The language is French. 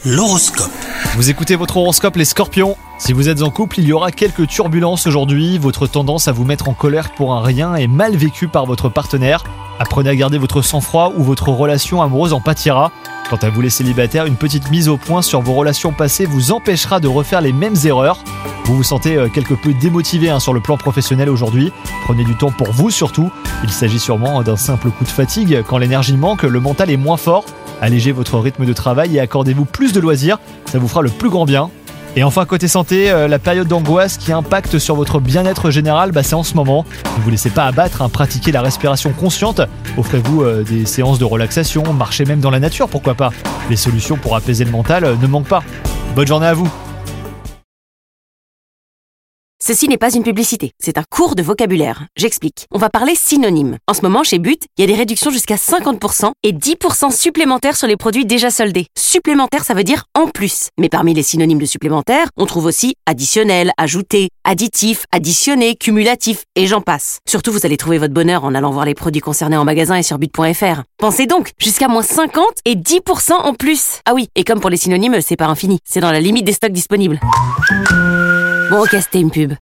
L'horoscope. Vous écoutez votre horoscope les Scorpions. Si vous êtes en couple, il y aura quelques turbulences aujourd'hui. Votre tendance à vous mettre en colère pour un rien est mal vécue par votre partenaire. Apprenez à garder votre sang-froid ou votre relation amoureuse en pâtira. Quant à vous les célibataires, une petite mise au point sur vos relations passées vous empêchera de refaire les mêmes erreurs. Vous vous sentez quelque peu démotivé sur le plan professionnel aujourd'hui. Prenez du temps pour vous surtout. Il s'agit sûrement d'un simple coup de fatigue. Quand l'énergie manque, le mental est moins fort. Allégez votre rythme de travail et accordez-vous plus de loisirs. Ça vous fera le plus grand bien. Et enfin, côté santé, la période d'angoisse qui impacte sur votre bien-être général, c'est en ce moment. Ne vous laissez pas abattre, pratiquez la respiration consciente. Offrez-vous des séances de relaxation, marchez même dans la nature, pourquoi pas. Les solutions pour apaiser le mental ne manquent pas. Bonne journée à vous. Ceci n'est pas une publicité, c'est un cours de vocabulaire. J'explique. On va parler synonymes. En ce moment, chez But, il y a des réductions jusqu'à 50% et 10% supplémentaires sur les produits déjà soldés. Supplémentaire, ça veut dire en plus. Mais parmi les synonymes de supplémentaire, on trouve aussi additionnel, ajouté, additif, additionné, cumulatif, et j'en passe. Surtout, vous allez trouver votre bonheur en allant voir les produits concernés en magasin et sur but.fr. Pensez donc, jusqu'à moins 50 et 10% en plus. Ah oui, et comme pour les synonymes, c'est pas infini. C'est dans la limite des stocks disponibles. Bon, ok, c'était une pub.